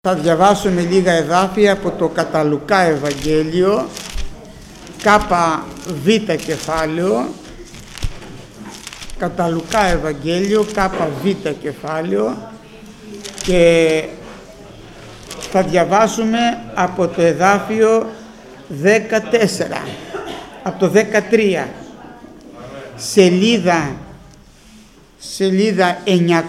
Θα διαβάσουμε λίγα εδάφια από το κατά Λουκά Ευαγγέλιο, ΚΒ κεφάλαιο, κατά Λουκά Ευαγγέλιο, ΚΒ κεφάλαιο, και θα διαβάσουμε από το εδάφιο 14, από το 13, σελίδα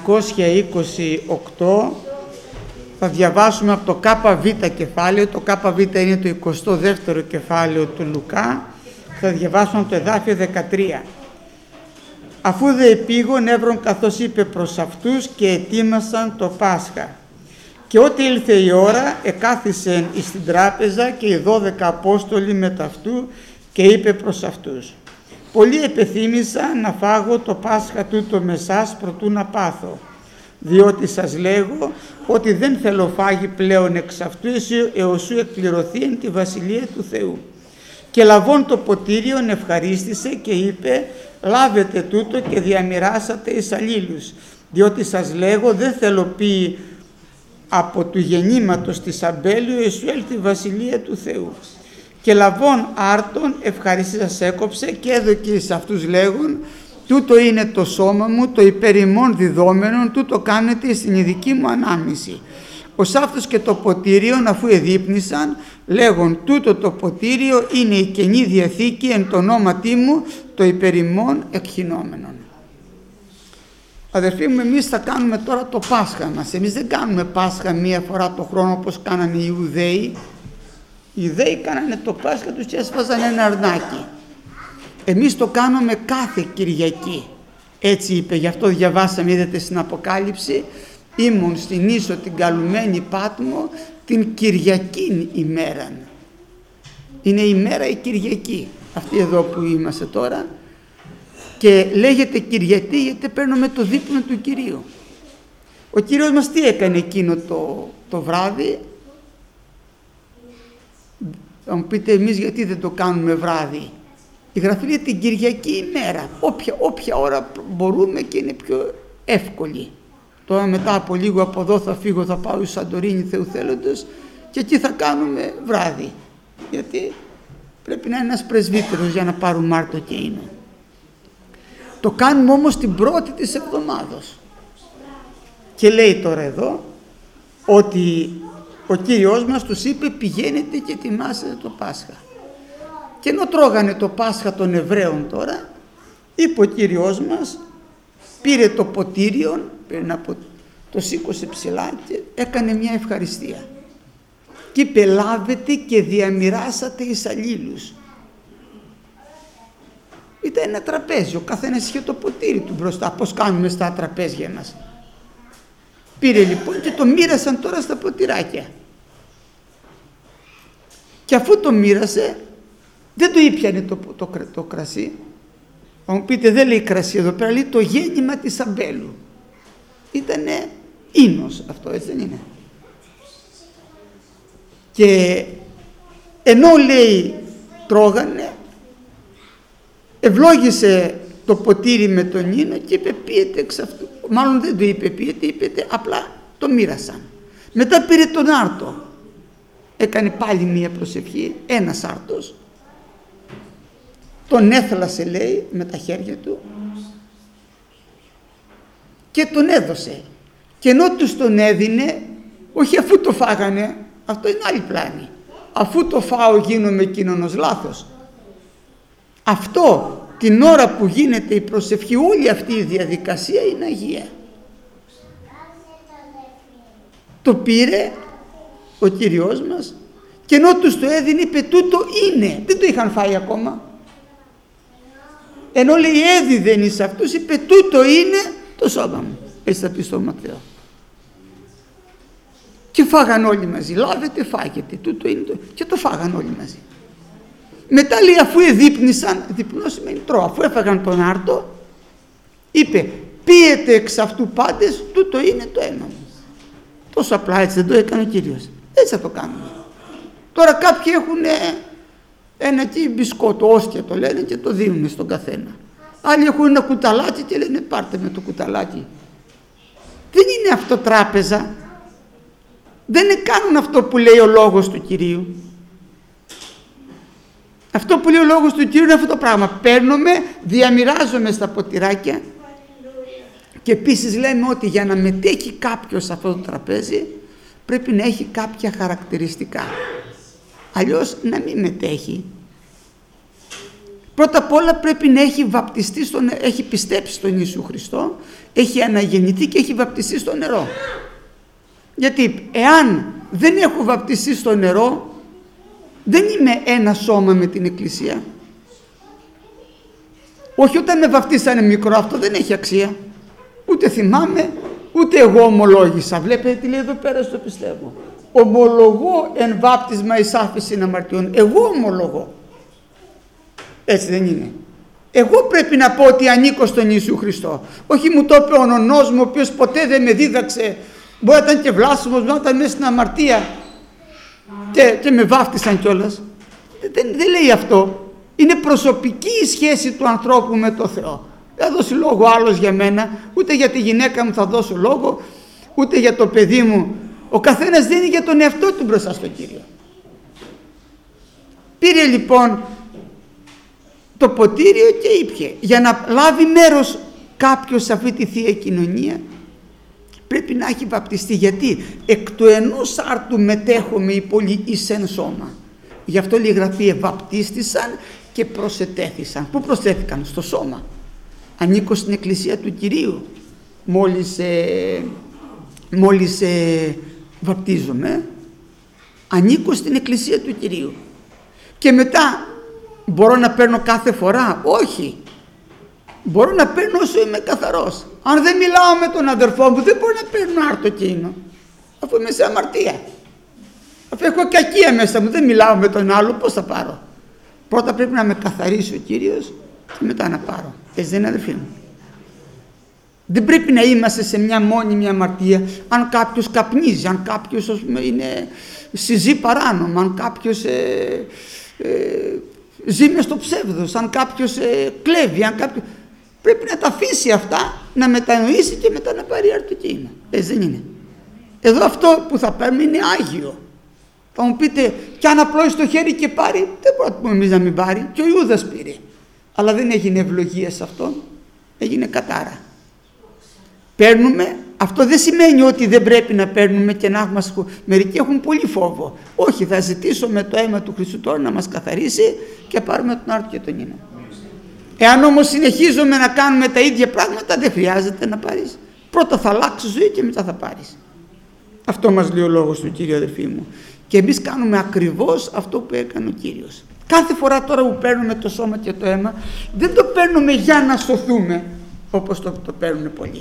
928, θα διαβάσουμε από το ΚΒ κεφάλαιο. Το ΚΒ είναι το 22ο κεφάλαιο του Λουκά. Θα διαβάσουμε από το εδάφιο 13. Αφού δε επήγον έβρον καθώς είπε προς αυτούς και ετοίμασαν το Πάσχα. Και ό,τι ήλθε η ώρα εκάθισεν εις την τράπεζα και οι 12 Απόστολοι μετ' αυτού και είπε προς αυτούς: πολλοί επεθύμησα να φάγω το Πάσχα τούτο με σας προτού να πάθω. Διότι σας λέγω ότι δεν θέλω φάγει πλέον εξ αυτού έως σου εκπληρωθεί εν τη Βασιλεία του Θεού. Και λαβών το ποτήριον ευχαρίστησε και είπε: λάβετε τούτο και διαμοιράσατε εις αλλήλους. Διότι σας λέγω δεν θέλω πει από του γεννήματος της αμπέλου εις σου έλθει η Βασιλεία του Θεού. Και λαβών άρτον ευχαρίστησας έκοψε και έδωκε εις αυτούς λέγον: τούτο είναι το σώμα μου, το υπέρ ημών διδόμενον, τούτο κάνετε στην ειδική μου ανάμνηση. Ως αυτός και το ποτήριον αφού εδείπνησαν, λέγον: τούτο το ποτήριο είναι η Καινή Διαθήκη εν το ονόματί μου, το υπέρ ημών εκχυνόμενον. Αδερφοί μου, εμείς θα κάνουμε τώρα το Πάσχα μας. Εμείς δεν κάνουμε Πάσχα μία φορά το χρόνο όπως κάνανε οι Ιουδαίοι. Οι Ιουδαίοι κάνανε το Πάσχα τους και έσφαζαν ένα αρνάκι. Εμείς το κάνουμε κάθε Κυριακή. Έτσι είπε, γι' αυτό διαβάσαμε, είδατε στην Αποκάλυψη, ήμουν στην ίσο την καλουμένη Πάτμο την Κυριακήν ημέραν. Είναι η μέρα η Κυριακή, αυτή εδώ που είμαστε τώρα, και λέγεται Κυριακή γιατί παίρνουμε το δείπνο του Κυρίου. Ο Κύριος μας τι έκανε εκείνο το βράδυ? Θα μου πείτε, εμείς γιατί δεν το κάνουμε βράδυ? Η Γραφή λέει την Κυριακή ημέρα, όποια ώρα μπορούμε και είναι πιο εύκολη. Τώρα μετά από λίγο από εδώ θα φύγω, θα πάω στη Σαντορίνη Θεού θέλοντος και εκεί θα κάνουμε βράδυ. Γιατί πρέπει να είναι ένας πρεσβύτερος για να πάρουν Μάρτο και είναι. Το κάνουμε όμως την πρώτη της εβδομάδος. Και λέει τώρα εδώ ότι ο Κύριος μας τους είπε πηγαίνετε και ετοιμάσετε το Πάσχα. Και ενώ τρώγανε το Πάσχα των Εβραίων τώρα, είπε ο Κύριος μας, πήρε το ποτήριον, το σήκωσε ψηλά και έκανε μια ευχαριστία. Και είπε λάβετε και διαμοιράσατε εις αλλήλους. Ήταν ένα τραπέζι, ο καθένας είχε το ποτήρι του μπροστά, πώς κάνουμε στα τραπέζια μας. Πήρε λοιπόν και το μοίρασαν τώρα στα ποτηράκια. Και αφού το μοίρασε, δεν το ήπιανε το κρασί. Θα μου πείτε, δεν λέει κρασί εδώ πέρα, λέει το γέννημα της αμπέλου. Ήτανε ίνος αυτό, έτσι δεν είναι? Και ενώ λέει τρώγανε, ευλόγησε το ποτήρι με τον ίνο και είπε πίετε εξ αυτού. Μάλλον δεν το είπε πίετε, είπε απλά το μοίρασαν. Μετά πήρε τον άρτο, έκανε πάλι μία προσευχή, ένας άρτος, τον έθλασε λέει με τα χέρια του και τον έδωσε. Και ενώ τους τον έδινε, όχι αφού το φάγανε, αυτό είναι άλλη πλάνη, αφού το φάω γίνομαι κοινωνος λάθος. Αυτό την ώρα που γίνεται η προσευχή, όλη αυτή η διαδικασία είναι Αγία. Το πήρε ο Κύριος μας και ενώ τους το έδινε είπε τούτο είναι, δεν το είχαν φάει ακόμα. Ενώ λέει έδιδεν εις αυτούς, είπε τούτο είναι το σώμα μου. Έτσι θα πει στο Ματθαίο. Και φάγαν όλοι μαζί. Λάβετε, φάγετε. Τούτο είναι το... Και το φάγαν όλοι μαζί. Μετά λέει αφού εδείπνησαν, διπνό σημαίνει τρώω, αφού έφαγαν τον άρτο, είπε πίετε εξ αυτού πάντες, τούτο είναι το αίμα μου. Τόσο απλά έτσι δεν το έκανε ο Κύριος. Έτσι θα το κάνουμε. Τώρα κάποιοι έχουν ένα εκεί μπισκότο, όστια το λένε και το δίνουν στον καθένα. Άλλοι έχουν ένα κουταλάκι και λένε πάρτε με το κουταλάκι. Δεν είναι αυτό τράπεζα. δεν κάνουν αυτό που λέει ο λόγος του Κυρίου. Αυτό που λέει ο λόγος του Κυρίου είναι αυτό το πράγμα. Παίρνουμε, διαμοιράζομαι στα ποτηράκια και επίσης λέμε ότι για να μετέχει κάποιος σε αυτό το τραπέζι πρέπει να έχει κάποια χαρακτηριστικά. Αλλιώς να μην μετέχει. Πρώτα απ' όλα πρέπει να έχει βαπτιστεί, έχει πιστέψει στον Ιησού Χριστό, έχει αναγεννηθεί και έχει βαπτιστεί στο νερό. Γιατί εάν δεν έχω βαπτιστεί στο νερό, δεν είμαι ένα σώμα με την Εκκλησία. Όχι όταν με βαπτίσανε μικρό, αυτό δεν έχει αξία. Ούτε θυμάμαι, ούτε εγώ ομολόγησα. Βλέπετε τι λέει εδώ πέρα στο πιστεύω. Ομολογώ εν βάπτισμα εις άφεσιν αμαρτιών. Εγώ ομολογώ. Έτσι δεν είναι? Εγώ πρέπει να πω ότι ανήκω στον Ιησού Χριστό. Όχι μου το είπε ο νονός μου, ο οποίος ποτέ δεν με δίδαξε. Μπορεί να ήταν και βλάσφημος, μπορεί να ήταν μέσα στην αμαρτία και με βάφτισαν κιόλας. Δεν λέει αυτό. Είναι προσωπική η σχέση του ανθρώπου με το Θεό. Δεν θα δώσει λόγο άλλος για μένα, ούτε για τη γυναίκα μου θα δώσω λόγο, ούτε για το παιδί μου. Ο καθένας δίνει για τον εαυτό του μπροστά στον Κύριο. Πήρε λοιπόν το ποτήριο και ήπιε. Για να λάβει μέρος κάποιος σε αυτή τη Θεία Κοινωνία πρέπει να έχει βαπτιστεί. Γιατί εκ του ενός άρτου μετέχουμε οι πολλοί εις εν σώμα. Γι' αυτό λέει η Γραφή βαπτίστησαν και προσετέθησαν. Πού προσέθηκαν? Στο σώμα. Ανήκω στην Εκκλησία του Κυρίου μόλις βαπτίζομαι. Ανήκω στην Εκκλησία του Κυρίου. Και μετά μπορώ να παίρνω κάθε φορά? Όχι. Μπορώ να παίρνω όσο είμαι καθαρός. Αν δεν μιλάω με τον αδερφό μου δεν μπορώ να παίρνω άρτο εκείνο, αφού είμαι σε αμαρτία. Αφού έχω κακία μέσα μου, δεν μιλάω με τον άλλο, πώς θα πάρω? Πρώτα πρέπει να με καθαρίσει ο Κύριος και μετά να πάρω. Έτσι δεν είναι, αδερφοί μου? Δεν πρέπει να είμαστε σε μια μόνιμη αμαρτία. Αν κάποιος καπνίζει, αν κάποιος είναι συζεί παράνομα, αν κάποιος ζει μες στο ψεύδος, αν κάποιος κλέβει, αν κάποιος... Πρέπει να τα αφήσει αυτά, να μετανοήσει και μετά να πάρει αρτοκίνημα. Έτσι δεν είναι? Εδώ αυτό που θα παίρνουμε είναι Άγιο. Θα μου πείτε, κι αν απλώσει το χέρι και πάρει, δεν μπορούμε να πούμε εμείς να μην πάρει. Και ο Ιούδας πήρε. Αλλά δεν έγινε ευλογία σε αυτό, έγινε κατάρα. Παίρνουμε, αυτό δεν σημαίνει ότι δεν πρέπει να παίρνουμε και να έχουμε. Μερικοί έχουν πολύ φόβο. Όχι, θα ζητήσω με το αίμα του Χριστού τώρα να μας καθαρίσει και πάρουμε τον άρτο και τον ίνο. Εάν όμως συνεχίζουμε να κάνουμε τα ίδια πράγματα, δεν χρειάζεται να πάρεις. Πρώτα θα αλλάξει ζωή και μετά θα πάρεις. Αυτό μας λέει ο λόγος του Κύριου, αδερφοί μου. Και εμείς κάνουμε ακριβώς αυτό που έκανε ο Κύριος. Κάθε φορά τώρα που παίρνουμε το σώμα και το αίμα, δεν το παίρνουμε για να σωθούμε, όπως το παίρνουν πολλοί.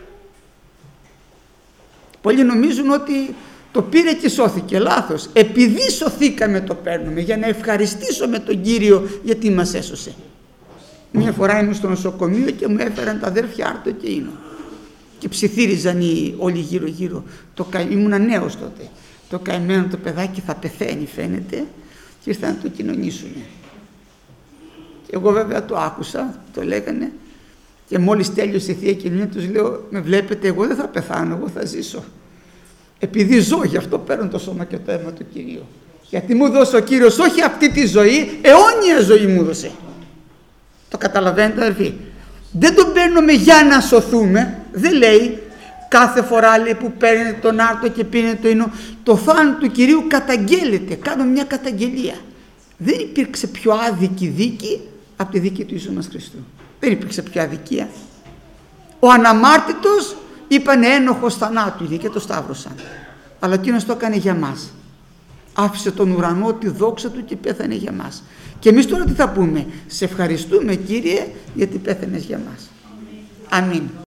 Πολλοί νομίζουν ότι το πήρε και σώθηκε. Λάθος. Επειδή σωθήκαμε το παίρνουμε, για να ευχαριστήσουμε τον Κύριο γιατί μας έσωσε. Μια φορά ήμουν στο νοσοκομείο και μου έφεραν τα αδέρφια άρτο και ίνο. Και ψιθύριζαν όλοι γύρω-γύρω. Ήμουνα νέος τότε. Το καημένο το παιδάκι θα πεθαίνει φαίνεται και ήρθαν να το κοινωνήσουν. Και εγώ βέβαια το άκουσα, το λέγανε και μόλις τέλειωσε η Θεία Κοινωνία τους λέω, με βλέπετε, εγώ δεν θα πεθάνω, εγώ θα ζήσω. Επειδή ζω, γι' αυτό παίρνω το σώμα και το αίμα του Κυρίου. Γιατί μου δώσε ο Κύριος όχι αυτή τη ζωή, αιώνια ζωή μου δώσε. Το καταλαβαίνετε, αδερφοί? Δεν τον παίρνουμε για να σωθούμε. Δεν λέει κάθε φορά λέει, που παίρνετε τον άρτο και πίνετε το ίνο, το θάνατο του Κυρίου καταγγέλλεται. Κάνω μια καταγγελία. Δεν υπήρξε πιο άδικη δίκη από τη δίκη του Ιησού μας Χριστού. Δεν υπήρξε πιο αδικία. Ο αναμάρτητος είπανε ένοχος θανάτου και το σταύρωσαν. Αλλά εκείνος το έκανε για μας. Άφησε τον ουρανό, τη δόξα του και πέθανε για μας. Και εμείς τώρα τι θα πούμε? Σε ευχαριστούμε Κύριε γιατί πέθανες για μας. Αμήν.